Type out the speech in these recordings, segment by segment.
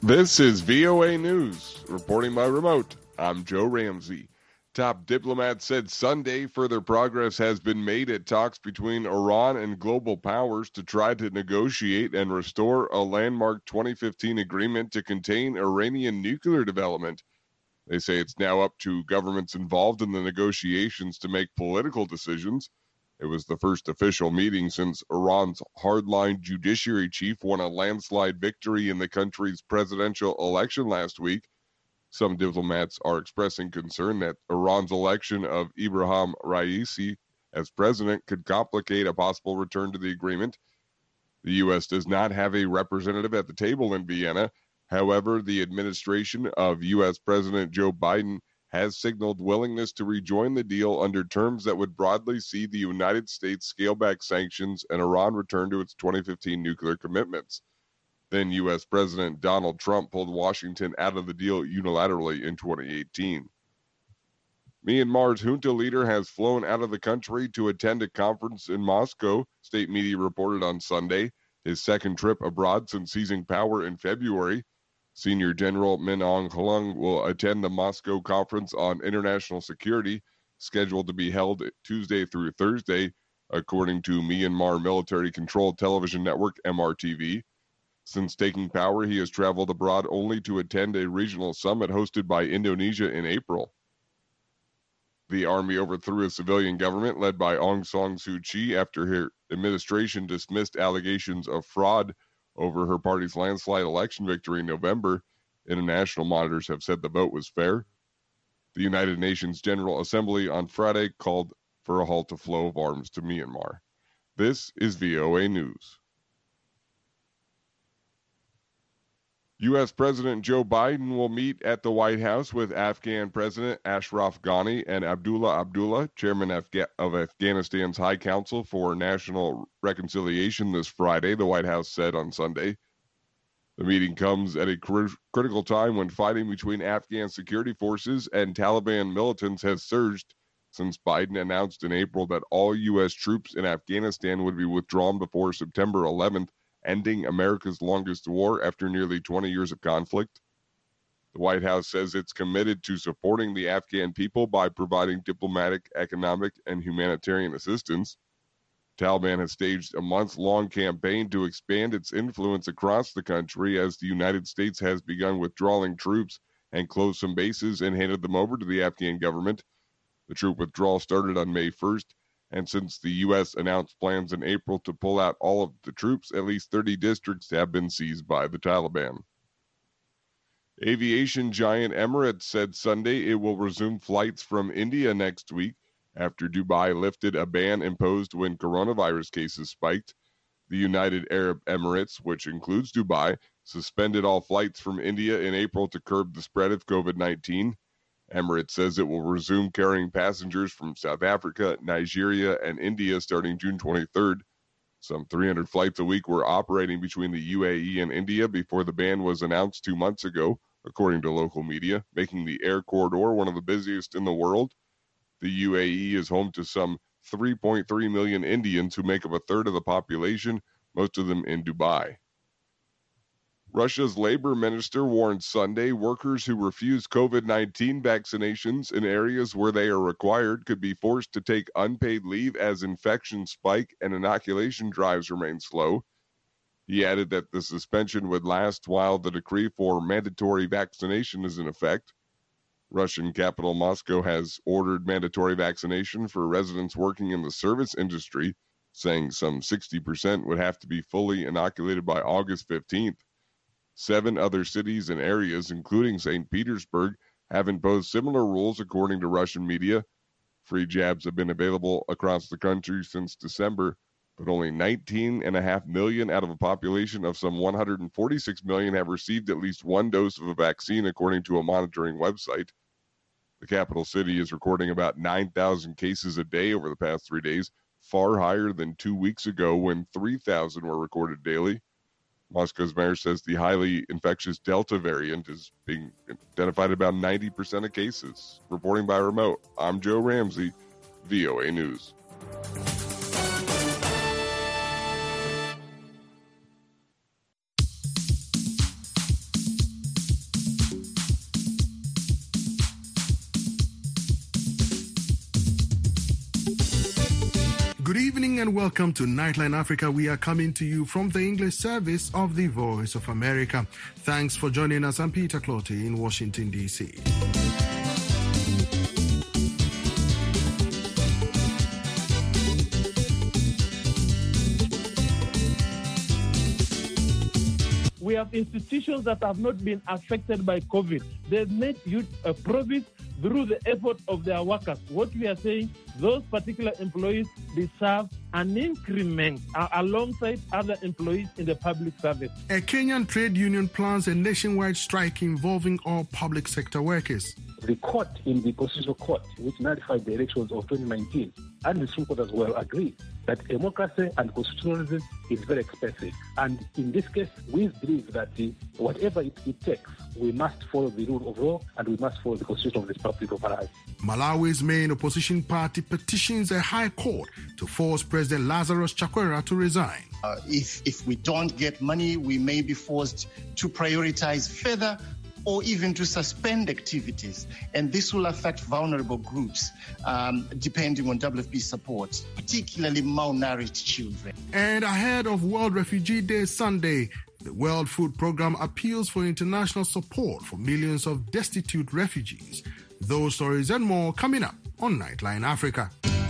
This is VOA News. Reporting by remote, I'm Joe Ramsey. Top diplomats said Sunday further progress has been made at talks between Iran and global powers to try to negotiate and restore a landmark 2015 agreement to contain Iranian nuclear development. They say it's now up to governments involved in the negotiations to make political decisions. It was the first official meeting since Iran's hardline judiciary chief won a landslide victory in the country's presidential election last week. Some diplomats are expressing concern that Iran's election of Ibrahim Raisi as president could complicate a possible return to the agreement. The U.S. does not have a representative at the table in Vienna. However, the administration of U.S. President Joe Biden has signaled willingness to rejoin the deal under terms that would broadly see the United States scale back sanctions and Iran return to its 2015 nuclear commitments. Then U.S. President Donald Trump pulled Washington out of the deal unilaterally in 2018. Myanmar's junta leader has flown out of the country to attend a conference in Moscow, state media reported on Sunday, his second trip abroad since seizing power in February. Senior General Min Aung Hlaing will attend the Moscow Conference on International Security, scheduled to be held Tuesday through Thursday, according to Myanmar military-controlled television network MRTV. Since taking power, he has traveled abroad only to attend a regional summit hosted by Indonesia in April. The army overthrew a civilian government led by Aung San Suu Kyi after her administration dismissed allegations of fraud over her party's landslide election victory in November. International monitors have said the vote was fair. The United Nations General Assembly on Friday called for a halt to flow of arms to Myanmar. This is VOA News. U.S. President Joe Biden will meet at the White House with Afghan President Ashraf Ghani and Abdullah Abdullah, chairman of Afghanistan's High Council for National Reconciliation, this Friday, the White House said on Sunday. The meeting comes at a critical time when fighting between Afghan security forces and Taliban militants has surged since Biden announced in April that all U.S. troops in Afghanistan would be withdrawn before September 11th, ending America's longest war after nearly 20 years of conflict. The White House says it's committed to supporting the Afghan people by providing diplomatic, economic, and humanitarian assistance. Taliban has staged a month-long campaign to expand its influence across the country as the United States has begun withdrawing troops and closed some bases and handed them over to the Afghan government. The troop withdrawal started on May 1st. And since the U.S. announced plans in April to pull out all of the troops, at least 30 districts have been seized by the Taliban. Aviation giant Emirates said Sunday it will resume flights from India next week after Dubai lifted a ban imposed when coronavirus cases spiked. The United Arab Emirates, which includes Dubai, suspended all flights from India in April to curb the spread of COVID-19. Emirates says it will resume carrying passengers from South Africa, Nigeria, and India starting June 23rd. Some 300 flights a week were operating between the UAE and India before the ban was announced 2 months ago, according to local media, making the air corridor one of the busiest in the world. The UAE is home to some 3.3 million Indians who make up a third of the population, most of them in Dubai. Russia's labor minister warned Sunday workers who refuse COVID-19 vaccinations in areas where they are required could be forced to take unpaid leave as infections spike and inoculation drives remain slow. He added that the suspension would last while the decree for mandatory vaccination is in effect. Russian capital Moscow has ordered mandatory vaccination for residents working in the service industry, saying some 60% would have to be fully inoculated by August 15th. 7 other cities and areas, including St. Petersburg, have imposed similar rules, according to Russian media. Free jabs have been available across the country since December, but only 19.5 million out of a population of some 146 million have received at least one dose of a vaccine, according to a monitoring website. The capital city is recording about 9,000 cases a day over the past 3 days, far higher than 2 weeks ago when 3,000 were recorded daily. Moscow's mayor says the highly infectious Delta variant is being identified in about 90% of cases. Reporting by remote, I'm Joe Ramsey, VOA News. Good evening and welcome to Nightline Africa. We are coming to you from the English service of the Voice of America. Thanks for joining us. I'm Peter Clotty in Washington, D.C. We have institutions that have not been affected by COVID. They've made huge profit through the effort of their workers. What we are saying, those particular employees deserve an increment alongside other employees in the public service. A Kenyan trade union plans a nationwide strike involving all public sector workers. The court in the Constitutional Court, which nullified the elections of 2019, and the Supreme Court as well, agreed that democracy and constitutionalism is very expensive. And in this case, we believe that whatever it takes, we must follow the rule of law and we must follow the Constitution of the Republic of Malawi. Malawi's main opposition party petitions a high court to force President Lazarus Chakwera to resign. If we don't get money, we may be forced to prioritize further or even to suspend activities. And this will affect vulnerable groups, depending on WFP support, particularly malnourished children. And ahead of World Refugee Day Sunday, the World Food Programme appeals for international support for millions of destitute refugees. Those stories and more coming up on Nightline Africa.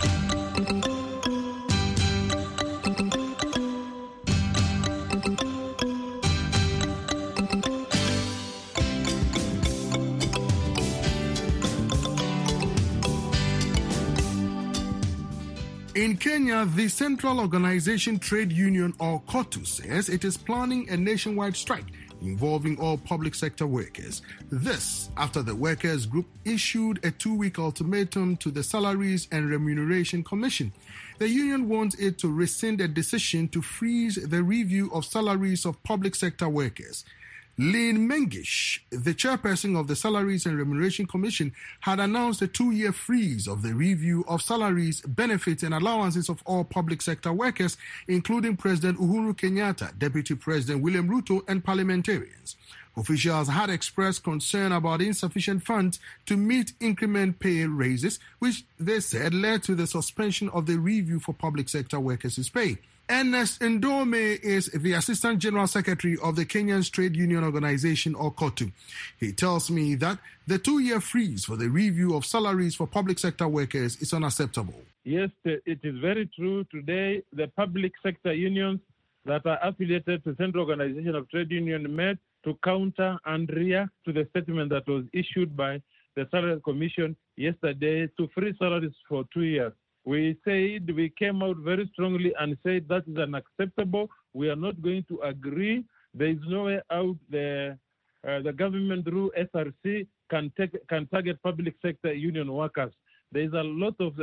In Kenya, the Central Organization Trade Union, or COTU, says it is planning a nationwide strike involving all public sector workers. This after the workers' group issued a 2-week ultimatum to the Salaries and Remuneration Commission. The union wants it to rescind a decision to freeze the review of salaries of public sector workers. Lynn Mengish, the chairperson of the Salaries and Remuneration Commission, had announced a 2-year freeze of the review of salaries, benefits, and allowances of all public sector workers, including President Uhuru Kenyatta, Deputy President William Ruto, and parliamentarians. Officials had expressed concern about insufficient funds to meet increment pay raises, which they said led to the suspension of the review for public sector workers' pay. Ernest Ndome is the Assistant General Secretary of the Kenyan Trade Union Organization, or COTU. He tells me that the 2-year freeze for the review of salaries for public sector workers is unacceptable. Yes, it is very true. Today, the public sector unions that are affiliated to the Central Organization of Trade Union met to counter and react to the statement that was issued by the Salary Commission yesterday to freeze salaries for 2 years. We came out very strongly and said that is unacceptable. We are not going to agree. There is no way out. The government through SRC can target public sector union workers. There is a lot of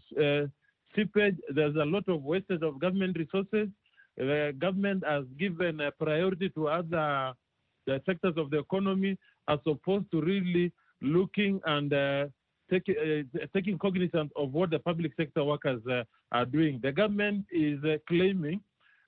seepage. There's a lot of wastage of government resources. The government has given a priority to other sectors of the economy as opposed to really looking and taking cognizance of what the public sector workers are doing. The government is claiming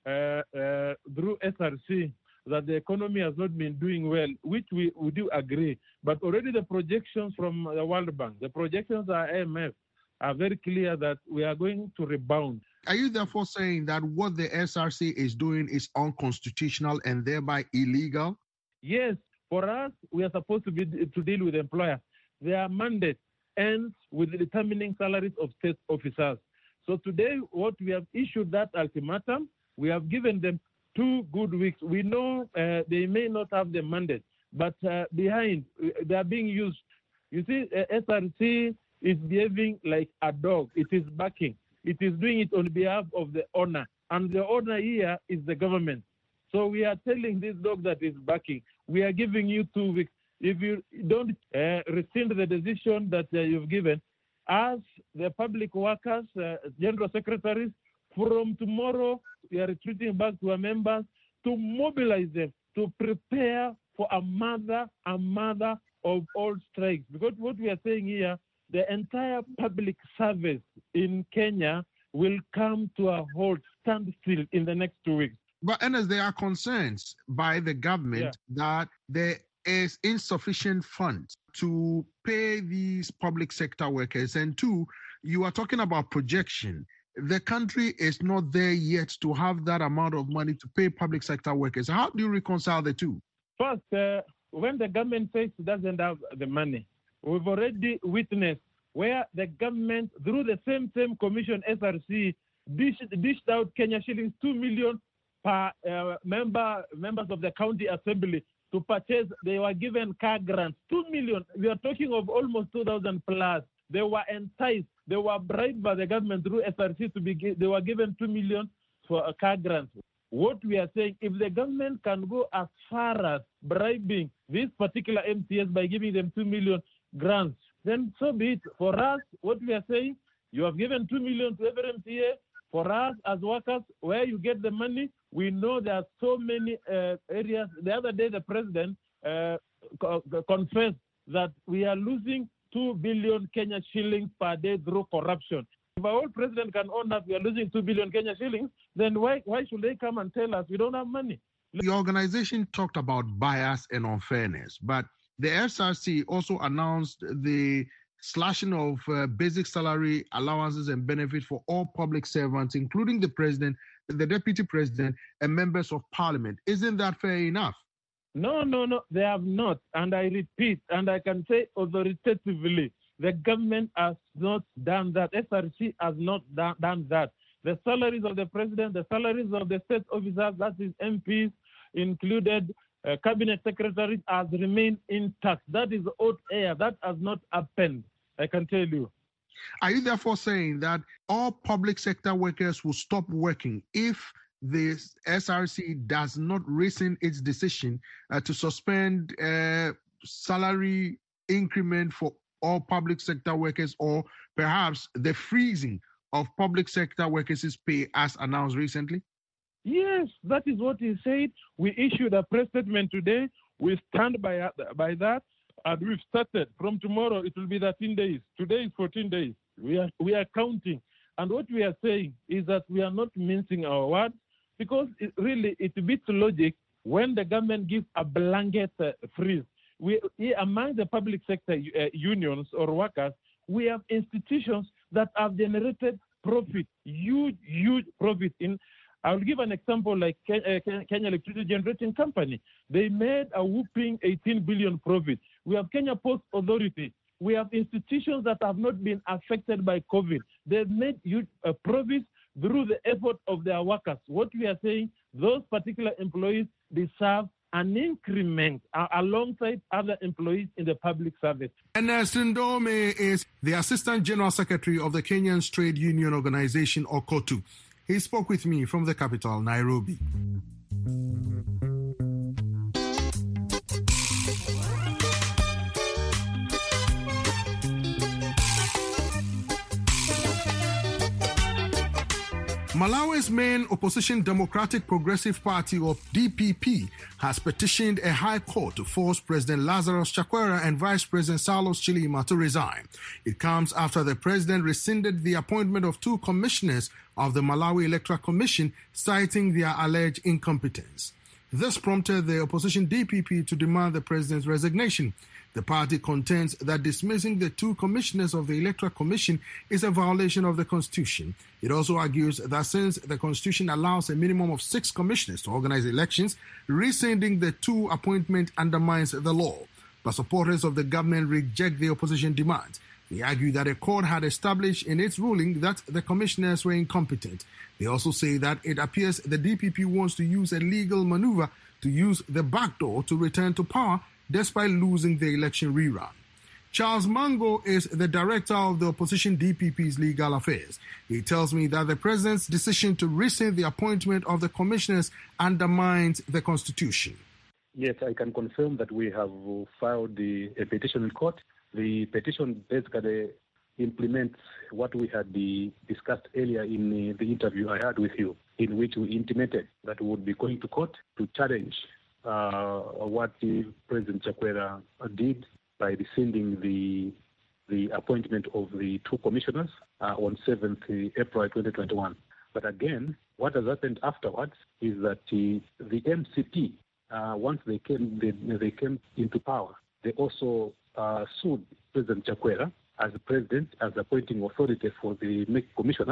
through SRC that the economy has not been doing well, which we do agree. But already the projections from the World Bank, the projections of IMF are very clear that we are going to rebound. Are you therefore saying that what the SRC is doing is unconstitutional and thereby illegal? Yes. For us, we are supposed to deal with employers. Their mandate ends with determining salaries of state officers. So today, what we have issued that ultimatum, we have given them 2 good weeks. We know they may not have the mandate, but behind, they are being used. You see, SRC is behaving like a dog. It is barking. It is doing it on behalf of the owner, and the owner here is the government. So we are telling this dog that is barking, we are giving you 2 weeks. If you don't rescind the decision that you've given, as the public workers, general secretaries, from tomorrow, we are retreating back to our members to mobilize them to prepare for a mother of all strikes. Because what we are saying here, the entire public service in Kenya will come to a halt, standstill in the next 2 weeks. But Ernest, there are concerns by the government that there is insufficient funds to pay these public sector workers. And 2, you are talking about projection. the country is not there yet to have that amount of money to pay public sector workers. How do you reconcile the two? First, when the government says it doesn't have the money, we've already witnessed where the government, through the same commission, SRC, dished out Kenya shillings 2 million per members of the county assembly to purchase. They were given car grants, 2 million. We are talking of almost 2,000 plus. They were enticed. They were bribed by the government through SRC they were given 2 million for a car grant. What we are saying, if the government can go as far as bribing these particular MCAs by giving them 2 million grants, then so be it. For us, what we are saying, you have given 2 million to every MCA. For us as workers, where you get the money, we know there are so many areas. The other day, the president confessed that we are losing 2 billion Kenya shillings per day through corruption. If our old president can own that we are losing 2 billion Kenya shillings, then why should they come and tell us we don't have money? The organization talked about bias and unfairness, but the SRC also announced the slashing of basic salary allowances and benefits for all public servants, including the president, the deputy president, and members of parliament. Isn't that fair enough? No, they have not. And I repeat, and I can say authoritatively, the government has not done that. SRC has not done that. The salaries of the president, the salaries of the state officers, that is MPs, included cabinet secretaries, has remained intact. That is hot air. That has not happened, I can tell you. Are you therefore saying that all public sector workers will stop working if the SRC does not rescind its decision to suspend salary increment for all public sector workers, or perhaps the freezing of public sector workers' pay as announced recently? Yes, that is what he said. We issued a press statement today. We stand by that, and we've started. From tomorrow, it will be 13 days. Today is 14 days. We are counting. And what we are saying is that we are not mincing our words, because it beats logic when the government gives a blanket freeze. Among the public sector unions or workers, we have institutions that have generated profit, huge profit. I'll give an example like Kenya Electricity Generating Company. They made a whopping 18 billion profit. We have Kenya Post Authority. We have institutions that have not been affected by COVID. They've made huge profits through the effort of their workers. What we are saying, those particular employees deserve an increment alongside other employees in the public service. And Sindome is the Assistant General Secretary of the Kenyan Trade Union Organization, or KOTU. He spoke with me from the capital, Nairobi. Malawi's main opposition Democratic Progressive Party, or DPP, has petitioned a high court to force President Lazarus Chakwera and Vice President Saulos Chilima to resign. It comes after the president rescinded the appointment of 2 commissioners of the Malawi Electoral Commission, citing their alleged incompetence. This prompted the opposition DPP to demand the president's resignation. The party contends that dismissing the 2 commissioners of the Electoral Commission is a violation of the Constitution. It also argues that since the Constitution allows a minimum of 6 commissioners to organize elections, rescinding the 2 appointment undermines the law. But supporters of the government reject the opposition demands. They argue that a court had established in its ruling that the commissioners were incompetent. They also say that it appears the DPP wants to use a legal maneuver to use the back door to return to power despite losing the election rerun. Charles Mango is the director of the opposition DPP's legal affairs. He tells me that the president's decision to rescind the appointment of the commissioners undermines the Constitution. Yes, I can confirm that we have filed a petition in court. The petition basically implements what we had discussed earlier in the interview I had with you, in which we intimated that we would be going to court to challenge what President Chakwera did by rescinding the appointment of the 2 commissioners on 7th April 2021. But again, what has happened afterwards is that the MCP, once they came into power, they also sued President Chakwera as the president, as appointing authority for the commissioners,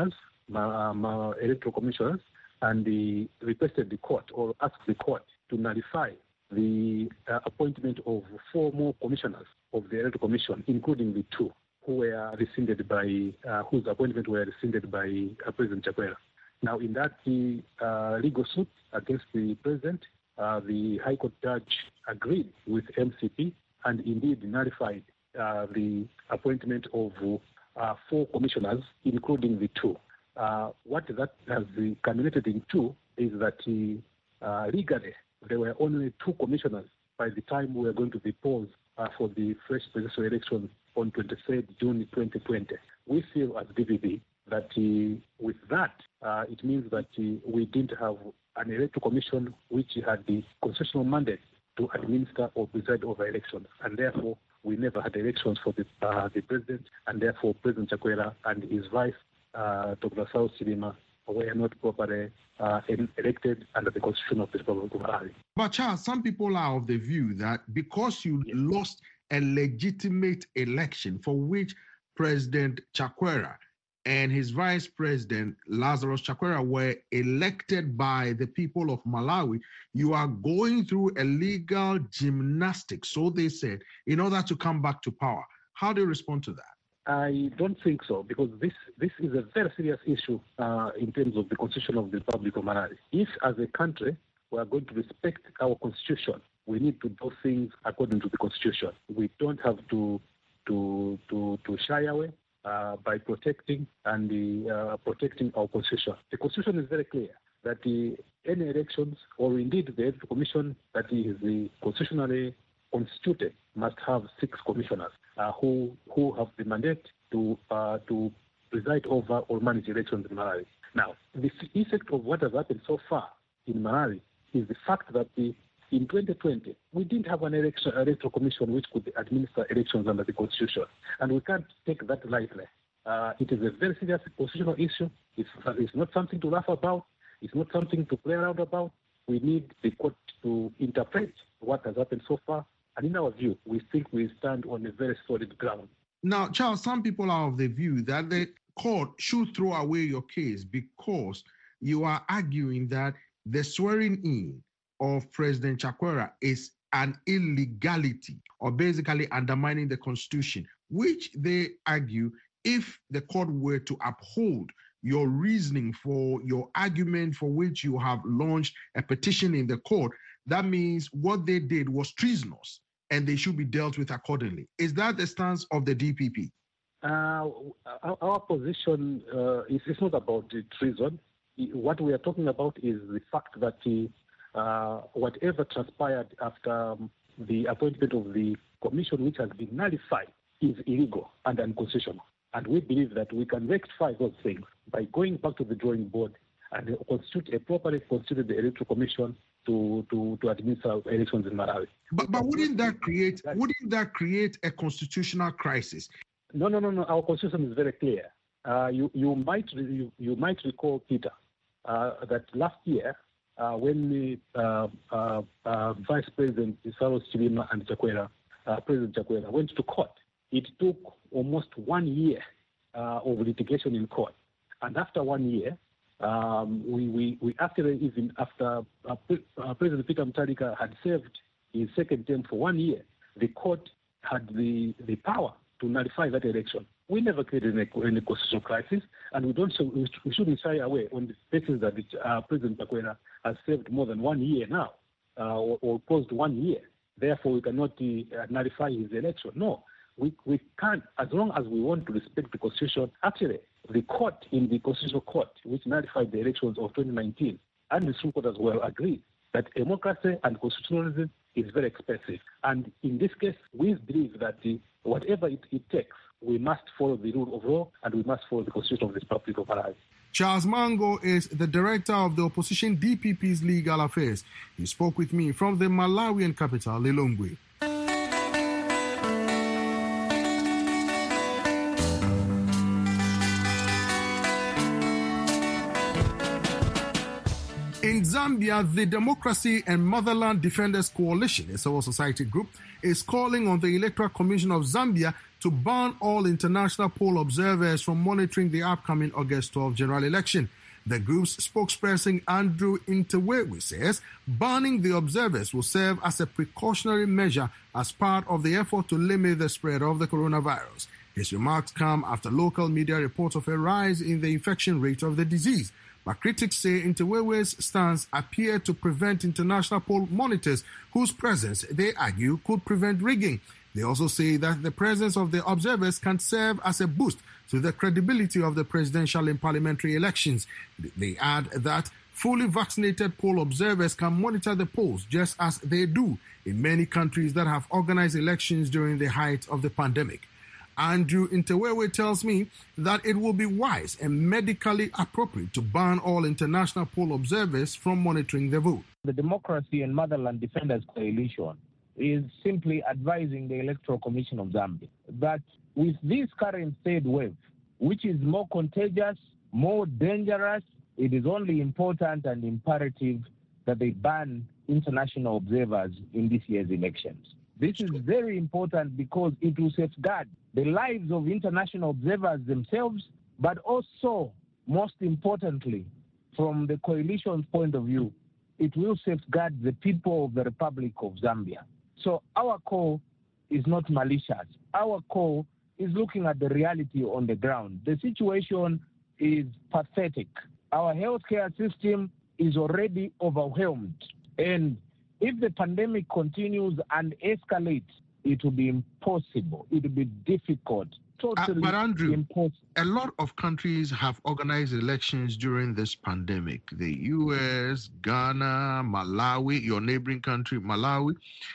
electoral commissioners and requested the court or asked the court to nullify the appointment of 4 more commissioners of the Electoral Commission, including the 2 who were rescinded by whose appointment were rescinded by President Chakwera. Now, in that legal suit against the president, the High Court judge agreed with MCP and indeed nullified the appointment of 4 commissioners, including the 2. What that has culminated into is that legally there were only 2 commissioners by the time we were going to be paused for the fresh presidential election on 23rd June 2020. We feel as DPP that with that, it means that we didn't have an electoral commission which had the constitutional mandate to administer or preside over elections, and therefore we never had elections for the president, and therefore President Chakwera and his vice, Dr. Saul Chilima, were not properly elected under the Constitution of the Republic of Malawi. But Charles, some people are of the view that because you lost a legitimate election for which President Chakwera and his vice president, Lazarus Chakwera, were elected by the people of Malawi, you are going through a legal gymnastics, so they said, in order to come back to power. How do you respond to that? I don't think so, because this is a very serious issue in terms of the Constitution of the Republic of Malawi. If, as a country, we are going to respect our Constitution, we need to do things according to the Constitution. We don't have to shy away by protecting protecting our Constitution. The Constitution is very clear that any elections, or indeed the Electoral Commission that is constitutionally constituted, must have 6 commissioners who have the mandate to preside over or manage elections in Malawi. Now, the effect of what has happened so far in Malawi is the fact that in 2020, we didn't have an electoral commission which could administer elections under the Constitution, and we can't take that lightly. It is a very serious constitutional issue. It's not something to laugh about. It's not something to play around about. We need the court to interpret what has happened so far, and in our view, we think we stand on a very solid ground. Now, Charles, some people are of the view that the court should throw away your case because you are arguing that the swearing in of President Chakwera is an illegality, or basically undermining the Constitution, which they argue, if the court were to uphold your reasoning for your argument for which you have launched a petition in the court, that means what they did was treasonous and they should be dealt with accordingly. Is that the stance of the DPP? Our position is not about the treason. What we are talking about is the fact that whatever transpired after the appointment of the commission, which has been nullified, is illegal and unconstitutional. And we believe that we can rectify those things by going back to the drawing board and constitute a properly constituted electoral commission to administer elections in Malawi. But wouldn't that create a constitutional crisis? No. Our constitution is very clear. You might recall, Peter, that last year when Vice President Saul Chilima and President Chakwera went to court, it took almost 1 year of litigation in court. And after 1 year, we actually, even after President Peter Mutharika had served his second term for 1 year, the court had the power to nullify that election. We never created any constitutional crisis, and we shouldn't shy away on the basis that President Chakwera has served more than 1 year now, or close to 1 year. Therefore, we cannot nullify his election. No, we can't, as long as we want to respect the Constitution. Actually, the court in the Constitutional Court, which nullified the elections of 2019, and the Supreme Court as well, agreed that democracy and constitutionalism is very expensive. And in this case, we believe that whatever it takes, we must follow the rule of law and we must follow the Constitution of the Republic of Malawi. Charles Mango is the director of the opposition DPP's Legal Affairs. He spoke with me from the Malawian capital, Lilongwe. In Zambia, the Democracy and Motherland Defenders Coalition, a civil society group, is calling on the Electoral Commission of Zambia to ban all international poll observers from monitoring the upcoming August 12 general election. The group's spokesperson, Andrew Interwewe, says banning the observers will serve as a precautionary measure as part of the effort to limit the spread of the coronavirus. His remarks come after local media reports of a rise in the infection rate of the disease. But critics say Interwewe's stance appeared to prevent international poll monitors whose presence, they argue, could prevent rigging. They also say that the presence of the observers can serve as a boost to the credibility of the presidential and parliamentary elections. They add that fully vaccinated poll observers can monitor the polls just as they do in many countries that have organized elections during the height of the pandemic. Andrew Interwewe tells me that it will be wise and medically appropriate to ban all international poll observers from monitoring the vote. The Democracy and Motherland Defenders Coalition is simply advising the Electoral Commission of Zambia that with this current third wave, which is more contagious, more dangerous, it is only important and imperative that they ban international observers in this year's elections. This is very important because it will safeguard the lives of international observers themselves, but also, most importantly, from the coalition's point of view, it will safeguard the people of the Republic of Zambia. So our call is not malicious. Our call is looking at the reality on the ground. The situation is pathetic. Our healthcare system is already overwhelmed. And if the pandemic continues and escalates, it will be impossible. It will be difficult. Totally but Andrew, impossible. A lot of countries have organized elections during this pandemic. The U.S., Ghana, Malawi, your neighboring country, Malawi.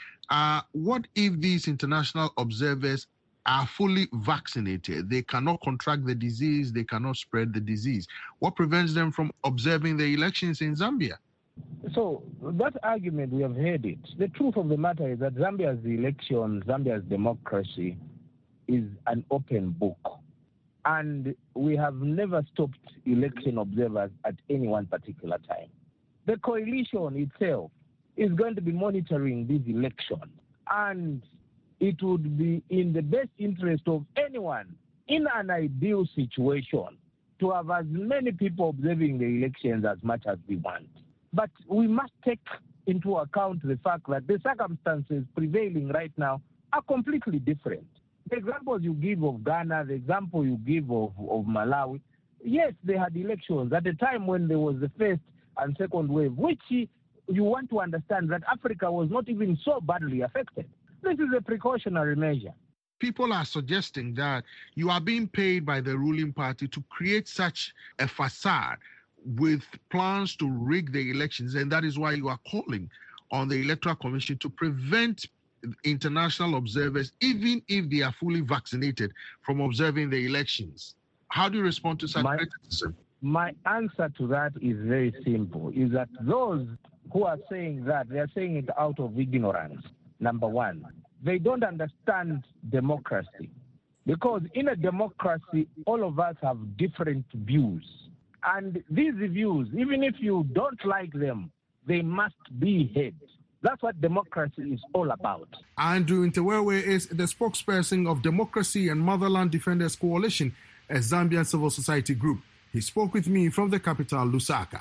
What if these international observers are fully vaccinated? They cannot contract the disease. They cannot spread the disease. What prevents them from observing the elections in Zambia? So that argument, we have heard it. The truth of the matter is that Zambia's election, Zambia's democracy is an open book. And we have never stopped election observers at any one particular time. The coalition itself is going to be monitoring this election. And it would be in the best interest of anyone in an ideal situation to have as many people observing the elections as much as we want. But we must take into account the fact that the circumstances prevailing right now are completely different. The examples you give of Ghana, the example you give of Malawi, yes, they had elections at a time when there was the first and second wave, which you want to understand that Africa was not even so badly affected. This is a precautionary measure. People are suggesting that you are being paid by the ruling party to create such a facade with plans to rig the elections, and that is why you are calling on the Electoral Commission to prevent international observers, even if they are fully vaccinated, from observing the elections. How do you respond to such criticism? My answer to that is very simple, is that those who are saying that, they are saying it out of ignorance, number one. They don't understand democracy. Because in a democracy, all of us have different views. And these views, even if you don't like them, they must be heard. That's what democracy is all about. Andrew Interwewe is the spokesperson of Democracy and Motherland Defenders Coalition, a Zambian civil society group. He spoke with me from the capital, Lusaka.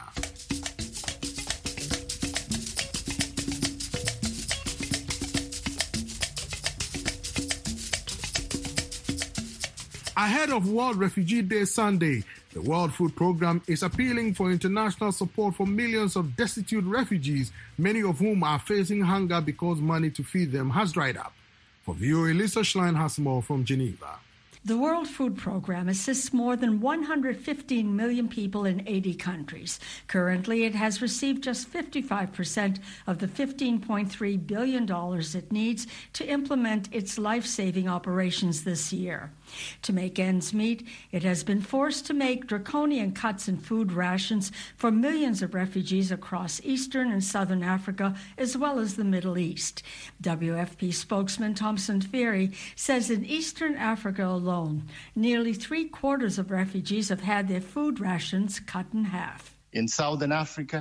Ahead of World Refugee Day Sunday, the World Food Programme is appealing for international support for millions of destitute refugees, many of whom are facing hunger because money to feed them has dried up. For VOA, Lisa Schlein has more from Geneva. The World Food Programme assists more than 115 million people in 80 countries. Currently, it has received just 55% of the $15.3 billion it needs to implement its life-saving operations this year. To make ends meet, it has been forced to make draconian cuts in food rations for millions of refugees across Eastern and Southern Africa, as well as the Middle East. WFP spokesman Thomson Phiri says in Eastern Africa alone, nearly 3/4 of refugees have had their food rations cut in half. In Southern Africa,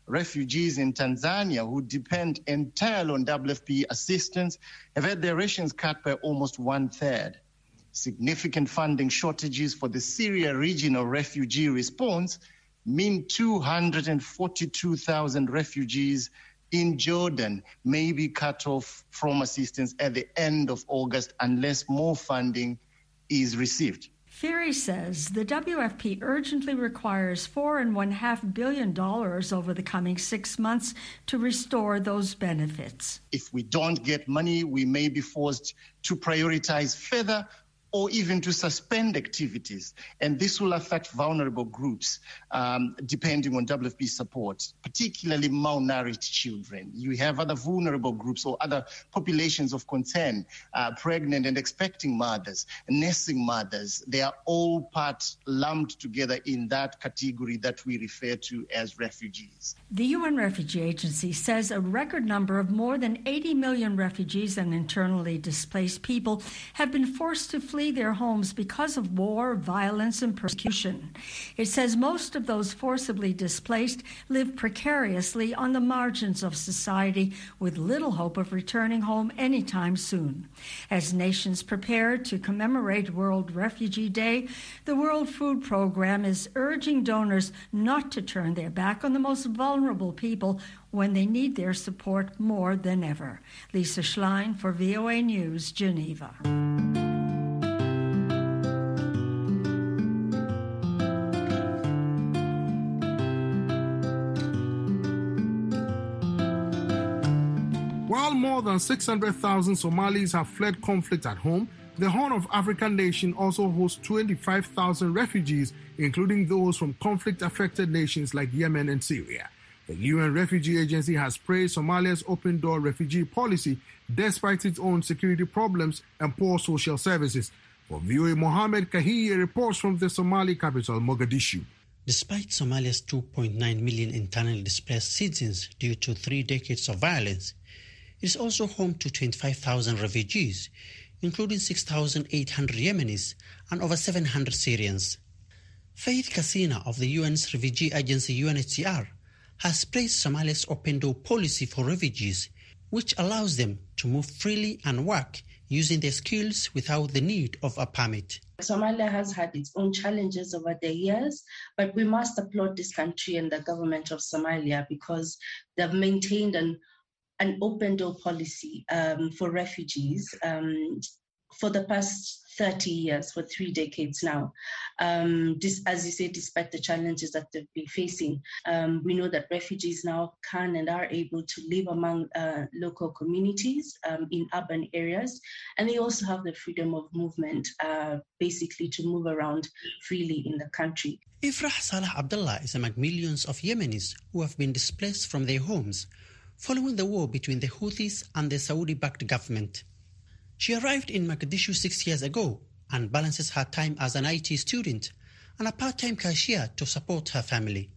refugees in Tanzania who depend entirely on WFP assistance have had their rations cut by almost 1/3. Significant funding shortages for the Syria regional refugee response mean 242,000 refugees in Jordan may be cut off from assistance at the end of August unless more funding is received. Fury says the WFP urgently requires $4.5 billion over the coming 6 months to restore those benefits. If we don't get money, we may be forced to prioritize further or even to suspend activities. And this will affect vulnerable groups, depending on WFP support, particularly malnourished children. You have other vulnerable groups or other populations of concern, pregnant and expecting mothers, nursing mothers. They are all lumped together in that category that we refer to as refugees. The UN Refugee Agency says a record number of more than 80 million refugees and internally displaced people have been forced to flee their homes because of war, violence, and persecution. It says most of those forcibly displaced live precariously on the margins of society with little hope of returning home anytime soon. As nations prepare to commemorate World Refugee Day, the World Food Program is urging donors not to turn their back on the most vulnerable people when they need their support more than ever. Lisa Schlein for VOA News, Geneva. While more than 600,000 Somalis have fled conflict at home, the Horn of Africa nation also hosts 25,000 refugees, including those from conflict-affected nations like Yemen and Syria. The UN Refugee Agency has praised Somalia's open-door refugee policy despite its own security problems and poor social services. For VOA, Mohammed Kahiye reports from the Somali capital, Mogadishu. Despite Somalia's 2.9 million internally displaced citizens due to 3 decades of violence, it is also home to 25,000 refugees, including 6,800 Yemenis and over 700 Syrians. Faith Kasina of the UN's refugee agency UNHCR has praised Somalia's open-door policy for refugees, which allows them to move freely and work using their skills without the need of a permit. Somalia has had its own challenges over the years, but we must applaud this country and the government of Somalia because they've maintained an open-door policy for refugees for the past 30 years, for 3 decades now. This, as you say, despite the challenges that they've been facing, we know that refugees now can and are able to live among local communities in urban areas, and they also have the freedom of movement, basically to move around freely in the country. Ifrah Salah Abdullah is among millions of Yemenis who have been displaced from their homes following the war between the Houthis and the Saudi-backed government. She arrived in Mogadishu 6 years ago and balances her time as an IT student and a part-time cashier to support her family.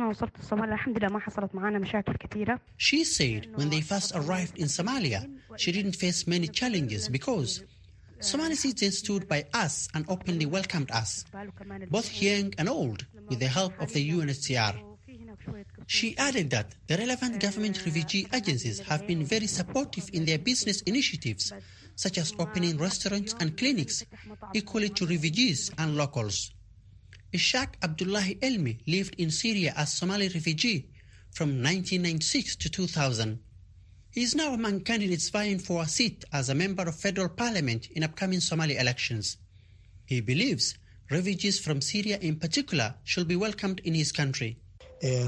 She said when they first arrived in Somalia, she didn't face many challenges because Somali citizens stood by us and openly welcomed us, both young and old, with the help of the UNHCR. She added that the relevant government refugee agencies have been very supportive in their business initiatives, such as opening restaurants and clinics, equally to refugees and locals. Ishaq Abdullahi Elmi lived in Syria as Somali refugee from 1996 to 2000. He is now among candidates vying for a seat as a member of federal parliament in upcoming Somali elections. He believes refugees from Syria in particular should be welcomed in his country. He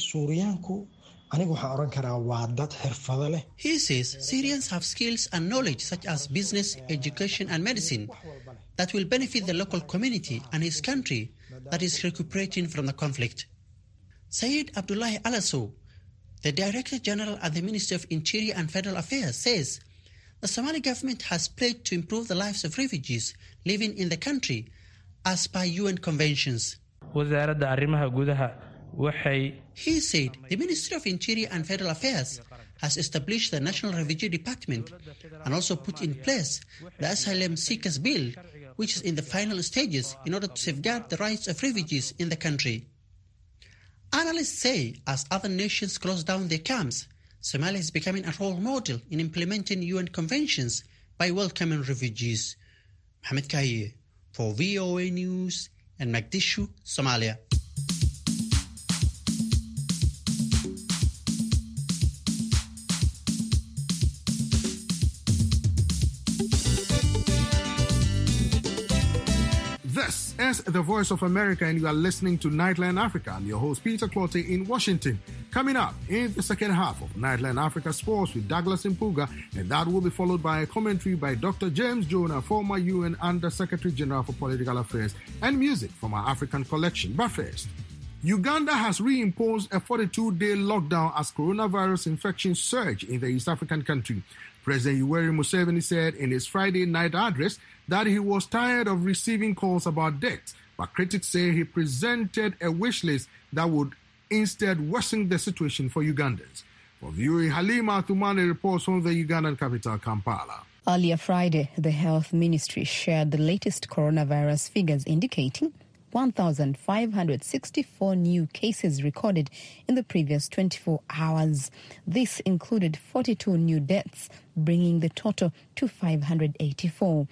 says Syrians have skills and knowledge such as business, education and medicine that will benefit the local community and his country that is recuperating from the conflict. Saeed Abdullahi Alasso, the Director General at the Ministry of Interior and Federal Affairs, says the Somali government has pledged to improve the lives of refugees living in the country as per UN conventions. He said the Ministry of Interior and Federal Affairs has established the National Refugee Department and also put in place the Asylum Seekers Bill, which is in the final stages in order to safeguard the rights of refugees in the country. Analysts say as other nations close down their camps, Somalia is becoming a role model in implementing UN conventions by welcoming refugees. Mohamed Kaye for VOA News in Mogadishu, Somalia. This is the Voice of America, and you are listening to Nightline Africa. I'm your host, Peter Clottey in Washington. Coming up in the second half of Nightline Africa Sports with Douglas Mpuga, and that will be followed by a commentary by Dr. James Jonah, former UN Under-Secretary General for Political Affairs, and music from our African collection. But first, Uganda has reimposed a 42-day lockdown as coronavirus infections surge in the East African country. President Yoweri Museveni said in his Friday night address that he was tired of receiving calls about deaths, but critics say he presented a wish list that would instead worsen the situation for Ugandans. For VOA, Halima Thumane reports from the Ugandan capital, Kampala. Earlier Friday, the Health Ministry shared the latest coronavirus figures indicating 1,564 new cases recorded in the previous 24 hours. This included 42 new deaths, bringing the total to 584.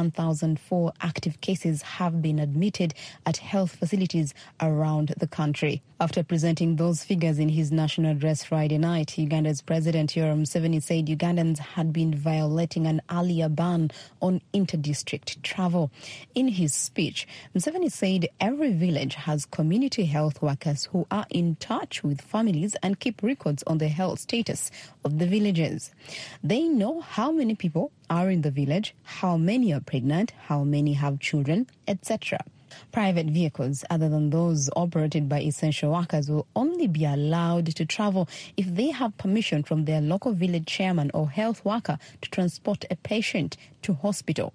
1,004 active cases have been admitted at health facilities around the country. After presenting those figures in his national address Friday night, Uganda's President Yoweri Museveni said Ugandans had been violating an earlier ban on inter-district travel. In his speech, Museveni said every village has community health workers who are in touch with families and keep records on the health status of the villages. They know how many people are in the village, how many are pregnant, how many have children, etc. Private vehicles other than those operated by essential workers will only be allowed to travel if they have permission from their local village chairman or health worker to transport a patient to hospital.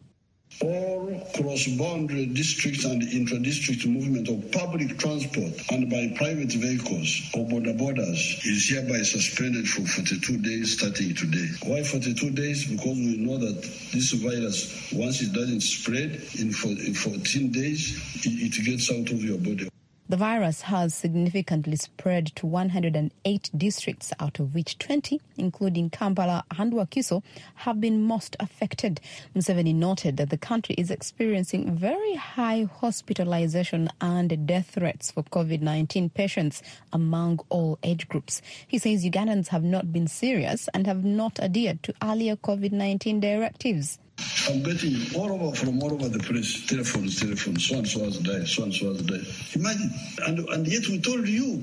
All cross-boundary district and intra-district movement of public transport and by private vehicles or border borders is hereby suspended for 42 days starting today. Why 42 days? Because we know that this virus, once it doesn't spread, in 14 days, it gets out of your body. The virus has significantly spread to 108 districts, out of which 20, including Kampala and Wakiso, have been most affected. Museveni noted that the country is experiencing very high hospitalization and death rates for COVID-19 patients among all age groups. He says Ugandans have not been serious and have not adhered to earlier COVID-19 directives. I'm getting from all over the place, telephones, so-and-so has died, so-and-so has died. Imagine. And yet we told you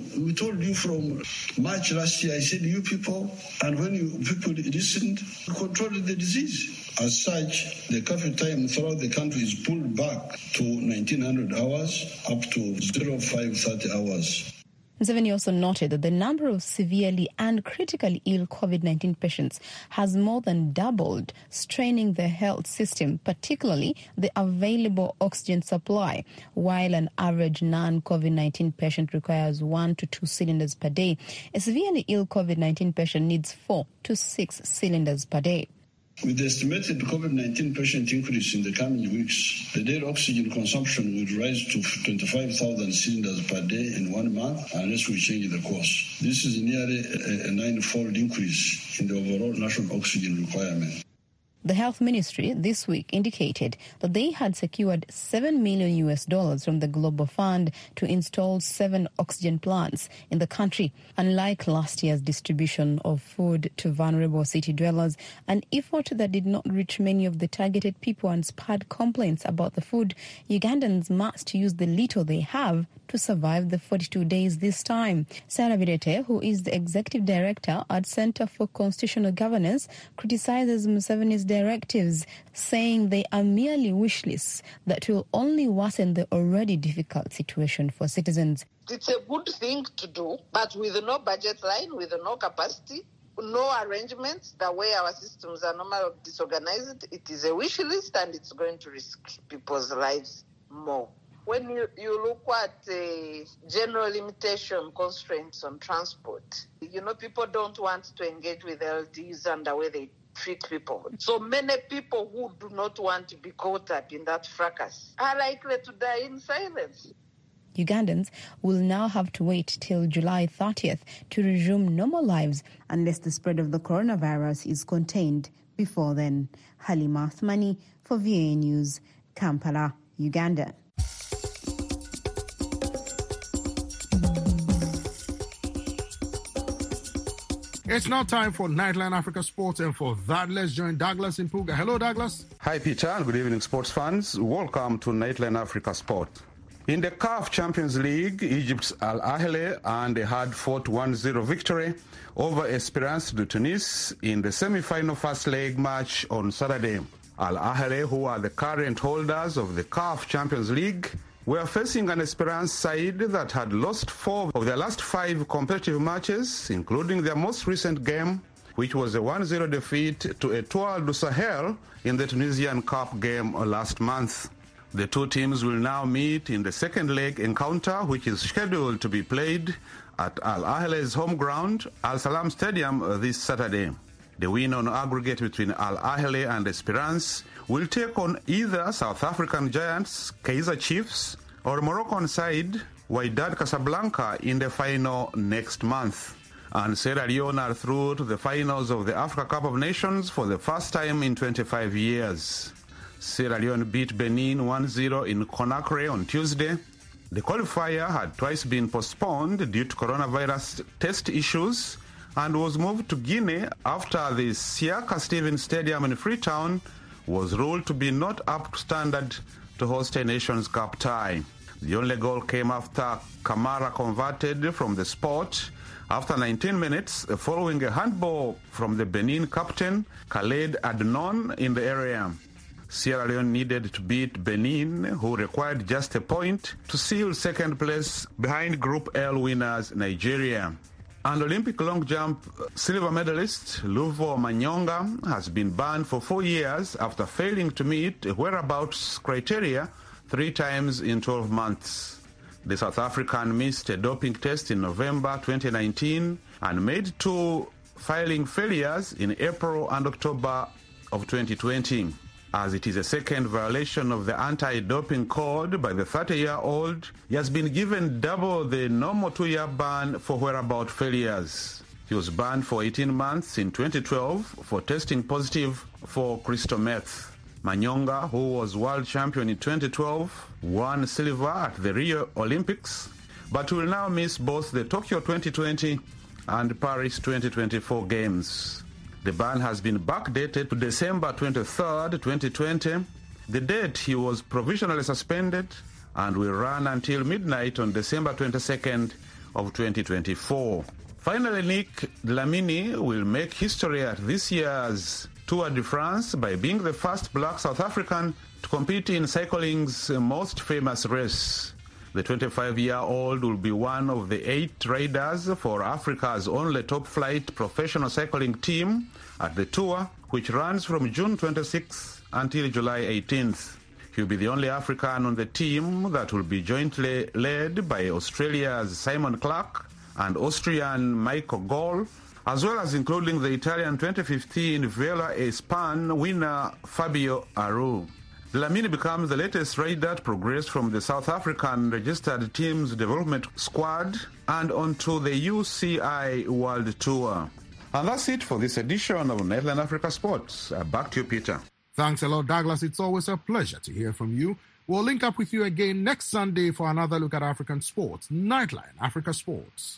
from March last year, I said, you people, and when people listened, controlled the disease. As such, the curfew time throughout the country is pulled back to 1900 hours up to 0530 hours. Museveni also noted that the number of severely and critically ill COVID-19 patients has more than doubled, straining the health system, particularly the available oxygen supply. While an average non-COVID-19 patient requires 1 to 2 cylinders per day, a severely ill COVID-19 patient needs 4 to 6 cylinders per day. With the estimated COVID-19 patient increase in the coming weeks, the daily oxygen consumption will rise to 25,000 cylinders per day in 1 month unless we change the course. This is nearly a 9-fold increase in the overall national oxygen requirement. The Health Ministry this week indicated that they had secured $7 million from the Global Fund to install 7 oxygen plants in the country. Unlike last year's distribution of food to vulnerable city dwellers, an effort that did not reach many of the targeted people and spurred complaints about the food, Ugandans must use the little they have to survive the 42 days this time. Sarah Birete, who is the Executive Director at Center for Constitutional Governance, criticizes Museveni's directives, saying they are merely wish lists that will only worsen the already difficult situation for citizens. It's a good thing to do, but with no budget line, with no capacity, no arrangements, the way our systems are normally disorganized, it is a wish list and it's going to risk people's lives more. When you look at general limitation constraints on transport, people don't want to engage with LDs and the way they treat people. So many people who do not want to be caught up in that fracas are likely to die in silence. Ugandans will now have to wait till July 30th to resume normal lives unless the spread of the coronavirus is contained before then. Halima Athmani for VOA News, Kampala, Uganda. It's now time for Nightline Africa Sports, and for that, let's join Douglas in Puga. Hello, Douglas. Hi, Peter, and good evening, sports fans. Welcome to Nightline Africa Sport. In the CAF Champions League, Egypt's Al Ahly and a hard-fought 1-0 victory over Esperance de Tunis in the semi-final first leg match on Saturday. Al Ahly, who are the current holders of the CAF Champions League, were facing an Esperance side that had lost 4 of their last 5 competitive matches, including their most recent game, which was a 1-0 defeat to Etoile du Sahel in the Tunisian Cup game last month. The two teams will now meet in the second leg encounter, which is scheduled to be played at Al Ahly's home ground, Al Salam Stadium, this Saturday. The win on aggregate between Al Ahly and Esperance will take on either South African giants Kaizer Chiefs or Moroccan side Wydad Casablanca in the final next month. And Sierra Leone are through to the finals of the Africa Cup of Nations for the first time in 25 years. Sierra Leone beat Benin 1-0 in Conakry on Tuesday. The qualifier had twice been postponed due to coronavirus test issues and was moved to Guinea after the Siaka Stevens Stadium in Freetown was ruled to be not up to standard to host a Nations Cup tie. The only goal came after Kamara converted from the spot after 19 minutes following a handball from the Benin captain Khaled Adnon in the area. Sierra Leone needed to beat Benin, who required just a point, to seal second place behind Group L winners Nigeria. And Olympic long jump silver medalist Luvo Manyonga has been banned for 4 years after failing to meet whereabouts criteria 3 times in 12 months. The South African missed a doping test in November 2019 and made 2 filing failures in April and October of 2020. As it is a second violation of the anti-doping code by the 30-year-old, he has been given double the normal 2-year ban for whereabout failures. He was banned for 18 months in 2012 for testing positive for crystal meth. Manyonga, who was world champion in 2012, won silver at the Rio Olympics, but will now miss both the Tokyo 2020 and Paris 2024 games. The ban has been backdated to December 23, 2020, the date he was provisionally suspended, and will run until midnight on December 22nd of 2024. Finally, Nick Dlamini will make history at this year's Tour de France by being the first black South African to compete in cycling's most famous race. The 25-year-old will be one of the 8 riders for Africa's only top-flight professional cycling team at the Tour, which runs from June 26th until July 18th. He'll be the only African on the team that will be jointly led by Australia's Simon Clarke and Austrian Michael Gall, as well as including the Italian 2015 Vuelta a Spain winner Fabio Aru. Dlamini becomes the latest rider to progress from the South African registered team's development squad and onto the UCI World Tour. And that's it for this edition of Nightline Africa Sports. Back to you, Peter. Thanks a lot, Douglas. It's always a pleasure to hear from you. We'll link up with you again next Sunday for another look at African sports. Nightline Africa Sports.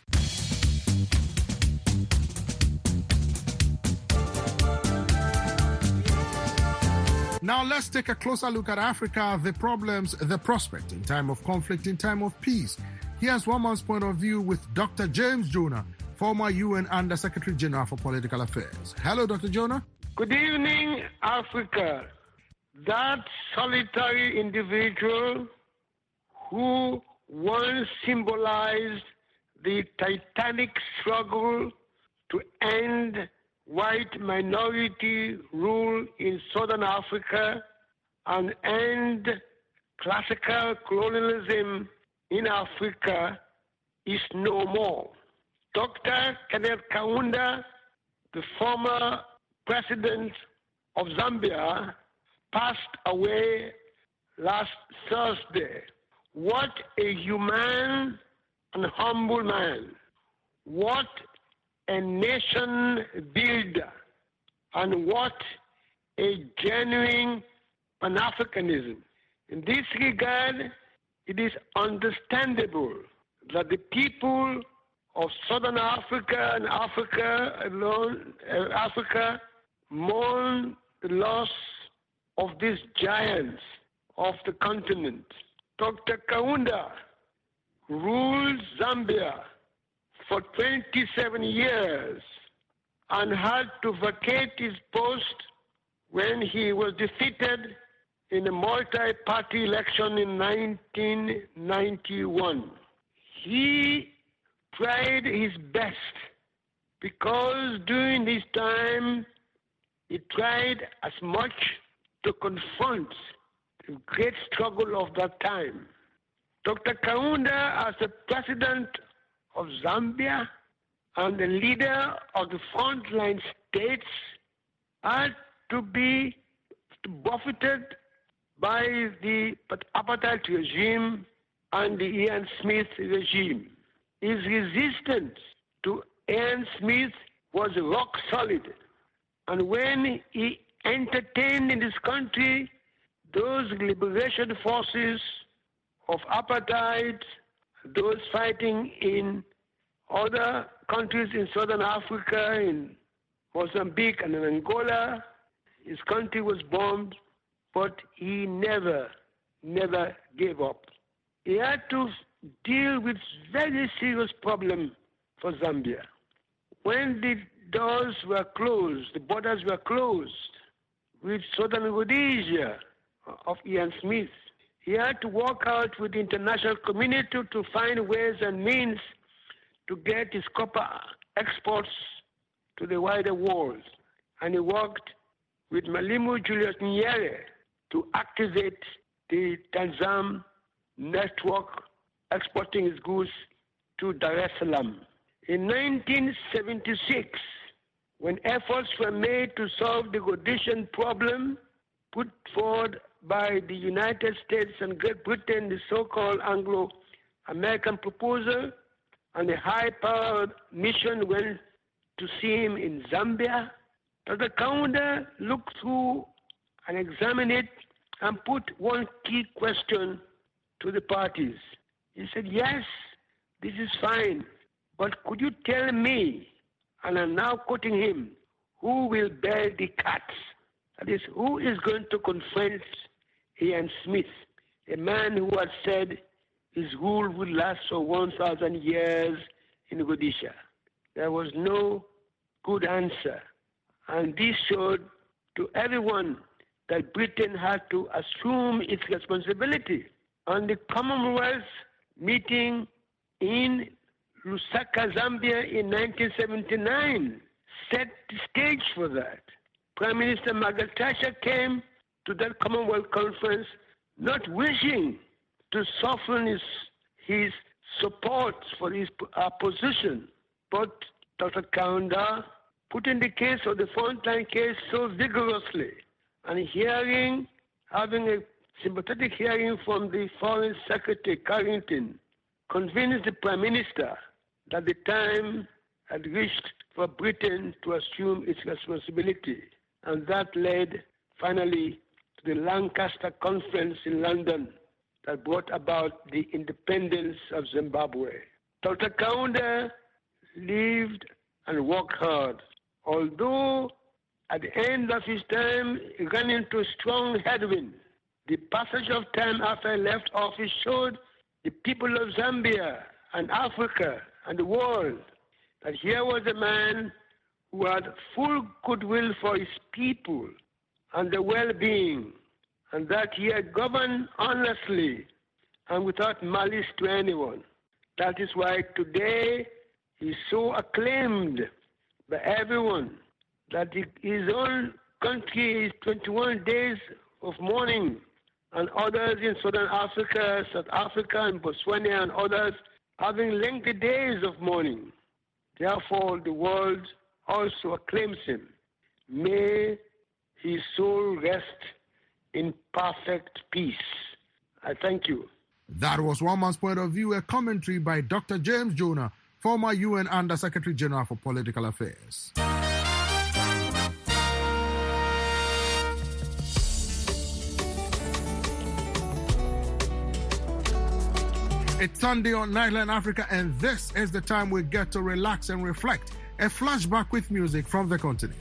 Now let's take a closer look at Africa, the problems, the prospect in time of conflict, in time of peace. Here's one man's point of view with Dr. James Jonah, former UN Under-Secretary General for Political Affairs. Hello, Dr. Jonah. Good evening, Africa. That solitary individual who once symbolized the titanic struggle to end white minority rule in Southern Africa and end classical colonialism in Africa is no more. Dr. Kenneth Kaunda, the former president of Zambia, passed away last Thursday What a humane and humble man. What a nation builder. And what a genuine Pan-Africanism. In this regard, it is understandable that the people of Southern Africa and Africa mourn the loss of these giants of the continent. Dr. Kaunda ruled Zambia for 27 years and had to vacate his post when he was defeated in a multi-party election in 1991. He tried his best because during this time he tried as much to confront the great struggle of that time. Dr. Kaunda, as the president of Zambia and the leader of the frontline states, had to be buffeted by the apartheid regime and the Ian Smith regime. His resistance to Ian Smith was rock solid. And when he entertained in this country those liberation forces of apartheid, those fighting in other countries in Southern Africa, in Mozambique and in Angola, his country was bombed, but he never gave up. He had to deal with very serious problem for Zambia. When the doors were closed, the borders were closed with Southern Rhodesia of Ian Smith, he had to work out with the international community to find ways and means to get his copper exports to the wider world. And he worked with Mwalimu Julius Nyerere to activate the Tanzam network exporting his goods to Dar es Salaam. In 1976, when efforts were made to solve the Rhodesian problem put forward by the United States and Great Britain, the so-called Anglo-American proposal, and a high-powered mission went to see him in Zambia, Dr. Kaunda looked through and examined it and put one key question to the parties. He said, yes, this is fine, but could you tell me, and I'm now quoting him, who will bear the cuts? That is, who is going to confront Ian Smith, a man who had said his rule would last for 1,000 years in Rhodesia. There was no good answer. And this showed to everyone that Britain had to assume its responsibility. And the Commonwealth meeting in Lusaka, Zambia in 1979 set the stage for that. Prime Minister Margaret Thatcher came to that Commonwealth conference not wishing to soften his support for his position, but Dr. Kaunda put in the case of the frontline case so vigorously, and having a sympathetic hearing from the Foreign Secretary Carrington, convinced the Prime Minister that the time had reached for Britain to assume its responsibility. And that led finally to the Lancaster Conference in London that brought about the independence of Zimbabwe. Dr. Kaunda lived and worked hard, although at the end of his time he ran into a strong headwind. The passage of time after he left office showed the people of Zambia and Africa and the world that here was a man who had full goodwill for his people and their well-being, and that he had governed honestly and without malice to anyone. That is why today he is so acclaimed by everyone that his own country is 21 days of mourning, and others in Southern Africa, South Africa, and Botswana, and others having lengthy days of mourning. Therefore, the world also acclaims him. May his soul rest in perfect peace. I thank you. That was One Man's Point of View, a commentary by Dr. James Jonah, former UN Under-Secretary General for Political Affairs. It's Sunday on Nightline Africa, and this is the time we get to relax and reflect. A flashback with music from the continent.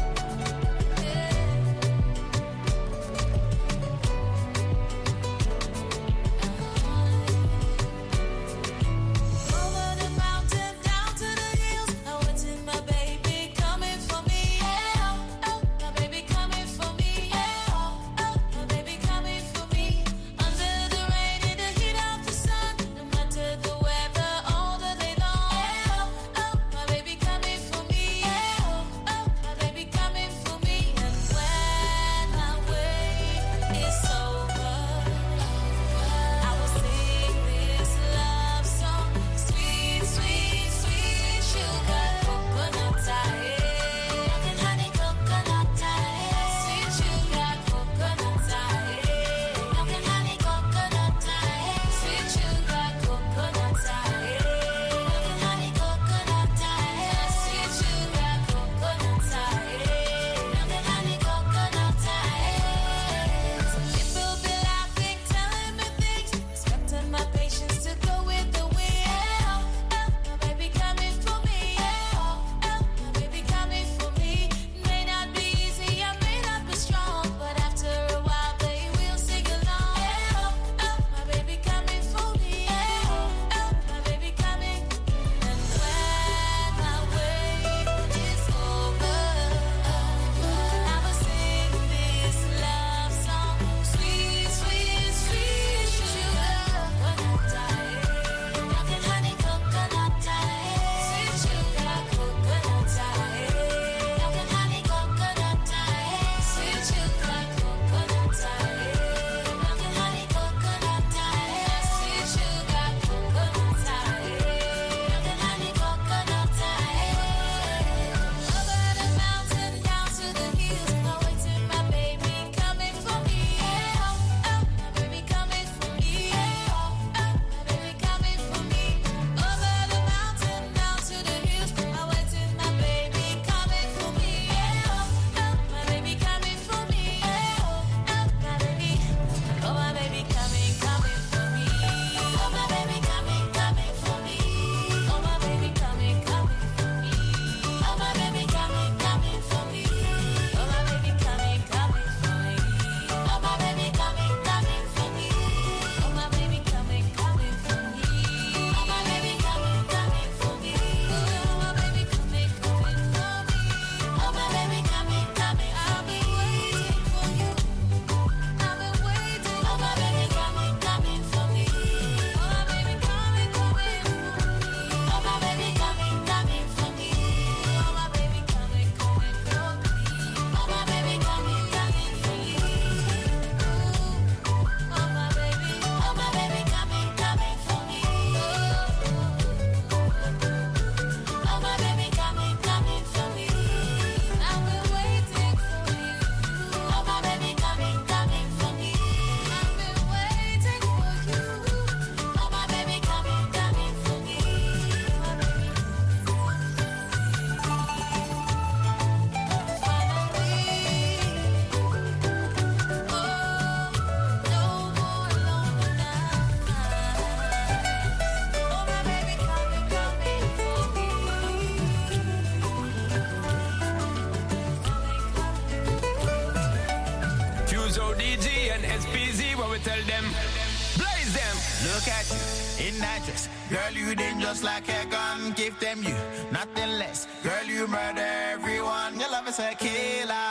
Look at you in that dress. Girl, you dangerous like a gun. Give them you, nothing less. Girl, you murder everyone. Your love is a killer.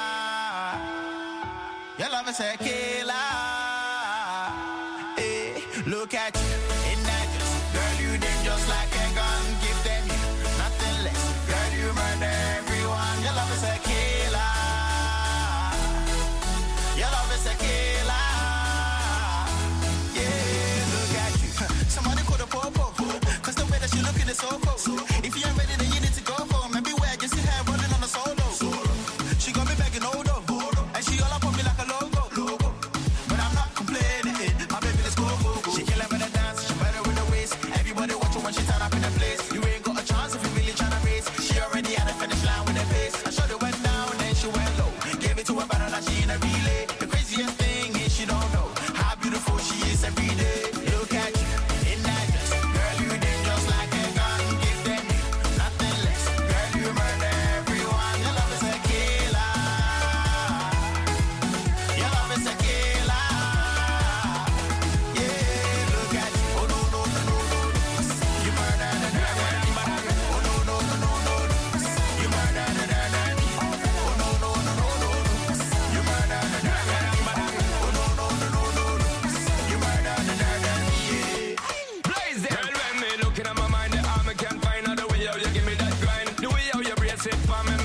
Your love is a killer. Hey, look at you in that dress. Girl, you dangerous like a gun. Give them you, nothing less. Girl, you murder everyone. Your love is a killer. Your love is a killer. Somebody put a popo, cause the way that you looking is so cool. If you ain't ready, then you need to go for it. Maybe where I can see her running on a solo. She got me begging Odo, and she all up on me like a logo.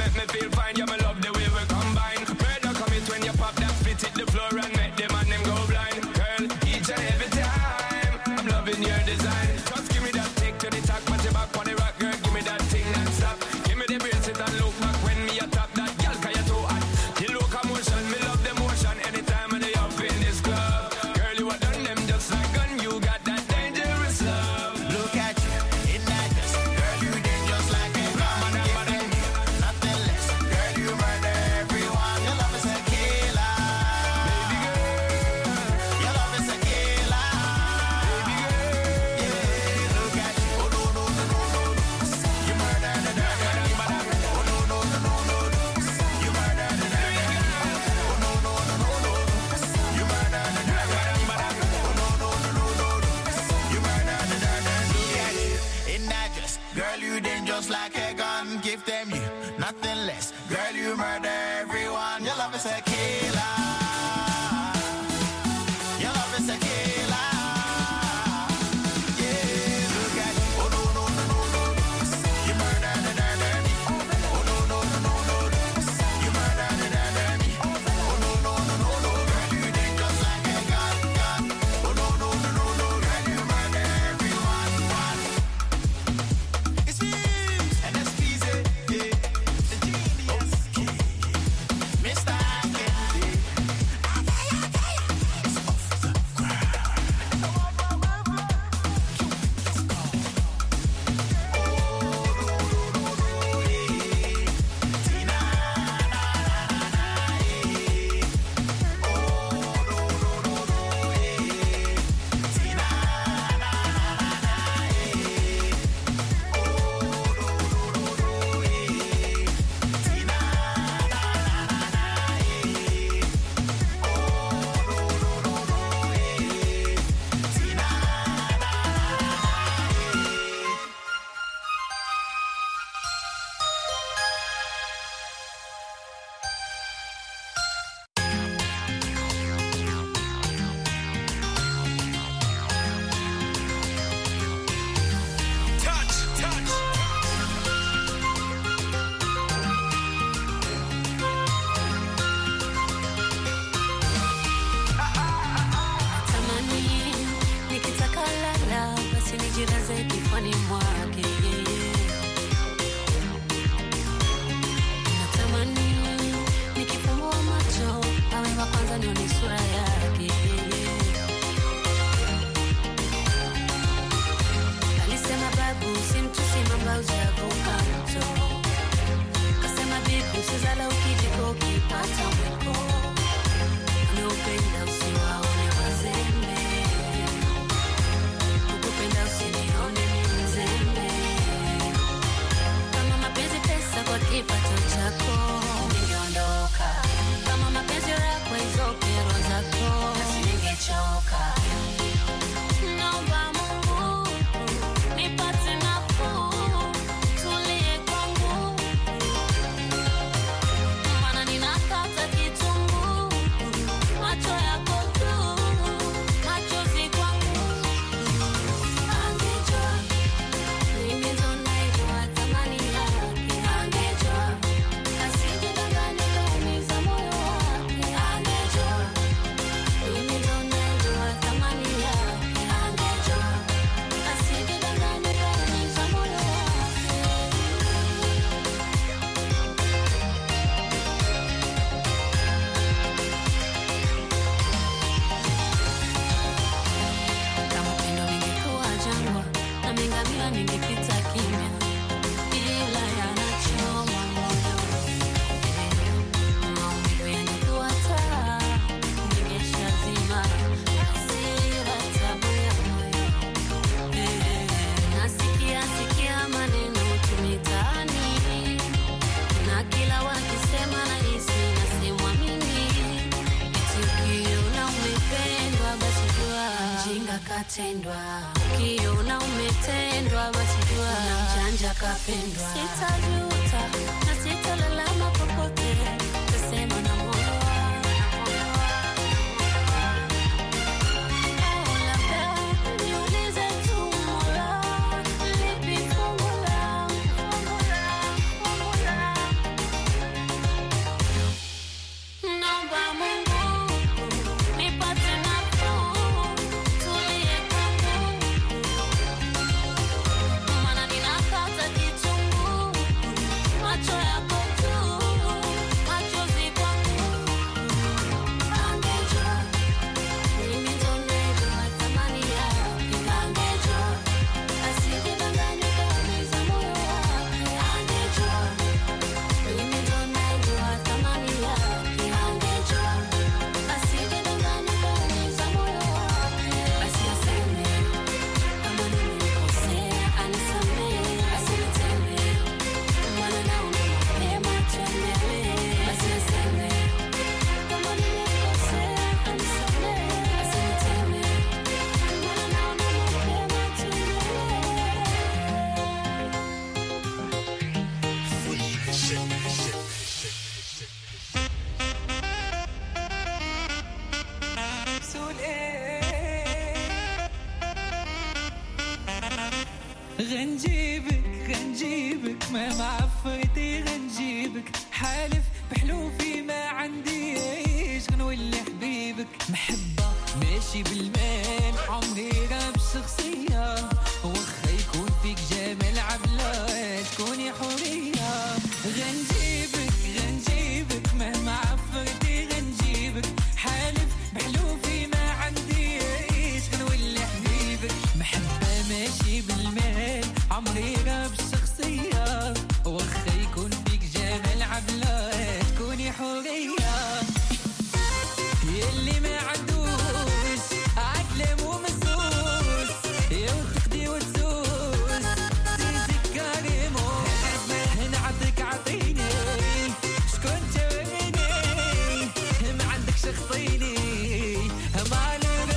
make me feel fine. Yeah, me love the way we combine. Murder commit when you pop that spit hit the floor and make them and them go blind. Girl, each and every time, I'm loving your design. Just give me that take to the top, put your back on the rock, girl. Give me that thing non-stop. Give me the bracelet and look back when me a top that. Girl, cause you're too hot. The locomotion, me love the motion. Anytime I day up in this club. Girl, you are done them just like gun. You got that dangerous love. Look at you in that dress, girl, you dangerous like a gun. Nothing less, girl, you murder everyone. Your love is a killer, baby girl. Your love is a killer, baby girl. Yeah, look at you. Oh no no no no no, you murder the dirty. Oh no no no no no, you murder the dirty. Oh no no no no no, you murder the dirty. Oh no no no no no, you murder the dirty. Look at you in that dress, girl, you dangerous like a gun. Give them you nothing less, girl, you murder everyone. Your love is a killer. Your love is a killer. Yeah, look at you. Oh no no no no no, you murder the dirty. Oh no no no no no, you murder the dirty. Oh no no no no no, girl, you dangerous like a gun. Oh no no no no no, girl, you murder everyone. It's me and that's easy. Yeah, the genius. Mr. Candy. It's off the ground. Let's go. Oh no no no no, yeah. Tina na na na na, yeah. Oh no no no no, yeah. Tina na na na na, yeah. Oh no no no no, yeah. Tina na na na na, yeah. Oh no no no no, yeah. Tina na na na Tamani nikitaka lala basi nijilaze kifani mwake yeye. Natamani nikifumbua macho awe wa kwanza nione sura yake yeye. Alisema babu simtusi mamba ujavuka mto. Kasema bibi usizala ukijiko ukipata mwiko. Naupenda usiwaone wazembe, ukupenda usinione mimi mzembe. Kama mapenzi pesa kwa kipato chako, ningeondoka. Kama mapenzi raha kwa hizo kero zako, basi ningechoka. Naomba Mungu nipate nafuu, tulie kwangu, maana ninakata kitunguu. Macho yako tu, machozi kwangu. Angejua, mimi ndo naijua thamani yake. Angejua, asijidanganye kaumiza moyo wake. Angejua, mimi ndo naijua thamani yake. Angejua, asijidanganye kaumiza moyo wake. Kama upendo ingekuwa jangwa na mengamia ningepita kimya, ila yanachoma moyo. Maumivu yangekuwa taa, ningeshazima hasira, tabu ya moyo. Nasikia maneno tu mitaani, na kila wakisema nahisi nasemwa mimi. Eti ukiona umependwa basi jua mjinga katendwa. Ukiona umetendwa basi jua mjanja kapendwa. Sitajuta na sitalalama popote, tasema na moyo wangu. Labda niulize tu Mola, lipi fungu langu, fungu langu, fungu langu. غنجيبك ما معفرتي غنجيبك حالف بحلوفي ما عنديش غنولي حبيبك محبة ماشي بالمال عمري راب شخصية وخا يكون فيك جمال عبلة تكوني حورية غنجيبك مهما عفرتي غنجيبك حالف بحلوفي ما عنديش غنولي حبيبك محبة ماشي بالمال عمري راب الشخصية وخا يكون فيك جمال عبلة تكوني حورية يلي ما عندوش عقل مو مسوس وتقضي وتسوس سيدك كريمو نعطيك عطيني شكون توريني ما عندكش خطيني ما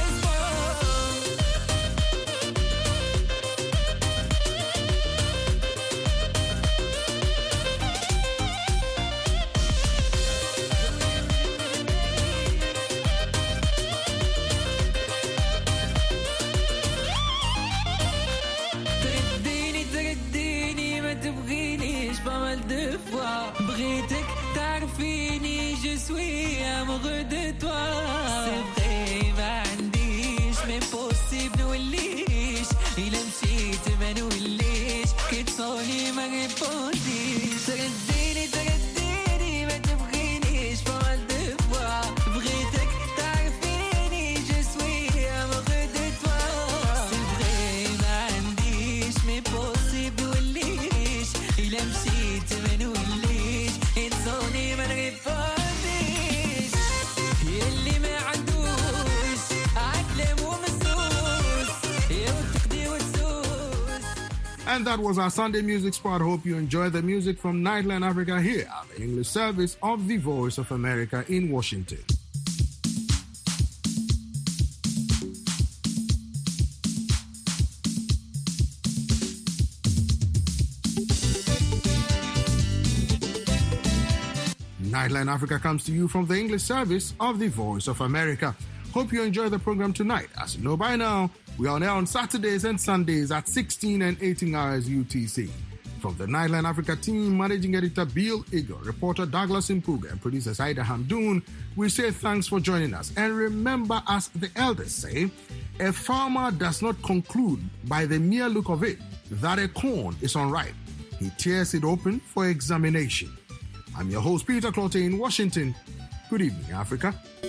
ترديني ما تبغينيش بمال دفوا بغيتك تعرفيني جو سوي امغو دو توا سي فغي ما عنديش مي بوسيبل نوليش إلا مشيت ما نوليش كتصوني ما ريبونديش ترديني ما تبغينيش بمال دفوا بغيتك تعرفيني جو سوي امغو دو توا سي فغي ما عنديش مي بوسيبل نوليش إلا مشيت ما نوليش كتصوني ما ريبونديش يلي ما عندوش عقل مو مسوس وتقضي وتسوس. And that was our Sunday music spot. Hope you enjoyed the music from Nightline Africa here at the English service of the Voice of America in Washington. Nightline Africa comes to you from the English service of the Voice of America. Hope you enjoy the program tonight. As you know by now, we are on air on Saturdays and Sundays at 16 and 18 hours UTC. From the Nightline Africa team, Managing Editor Bill Eagle, reporter Douglas Impuga, and producer Saida Hamdoun, we say thanks for joining us. And remember, as the elders say, a farmer does not conclude by the mere look of it that a corn is unripe. He tears it open for examination. I'm your host, Peter Clotte in Washington. Good evening, Africa.